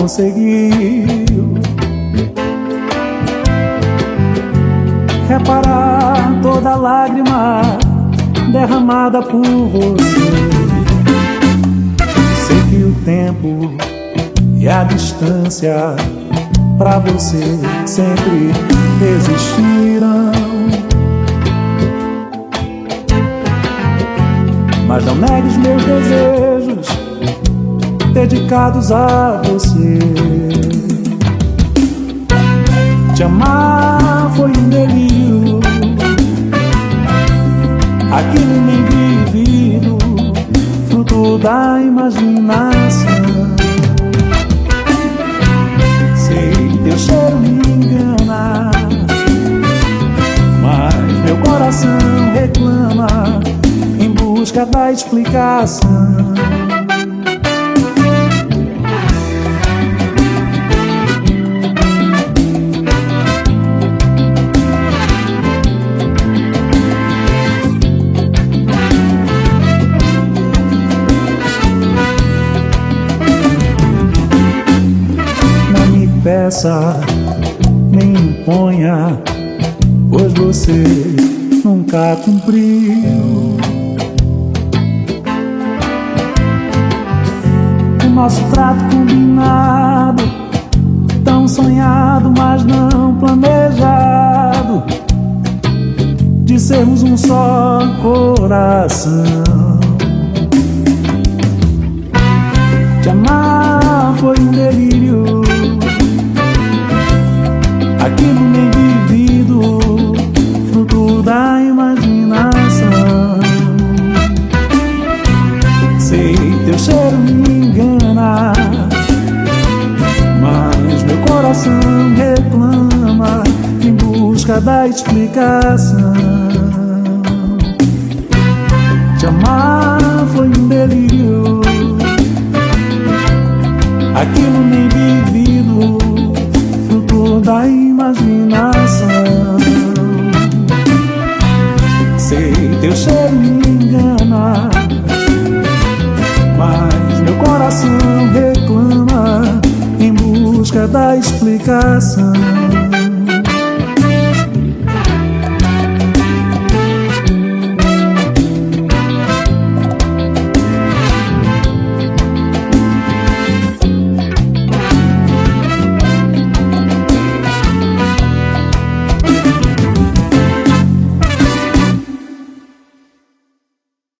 conseguiu reparar toda lágrima derramada por você. Sei que o tempo e a distância pra você sempre existiram, mas não negue os meus desejos dedicados a você. Te amar foi um delírio, aquilo nem vivido, fruto da imaginação. Sei que teu cheiro me engana, mas meu coração reclama em busca da explicação. Peça, nem imponha, pois você nunca cumpriu o nosso trato combinado, tão sonhado, mas não planejado, de sermos um só coração. Te amar foi um delírio, aquilo nem vivido, fruto da imaginação. Sei teu cheiro me engana, mas meu coração reclama em busca da explicação. Te amar foi um delírio, aquilo nem vivido, fruto da imaginação. Sei teu cheiro me engana, mas meu coração reclama em busca da explicação.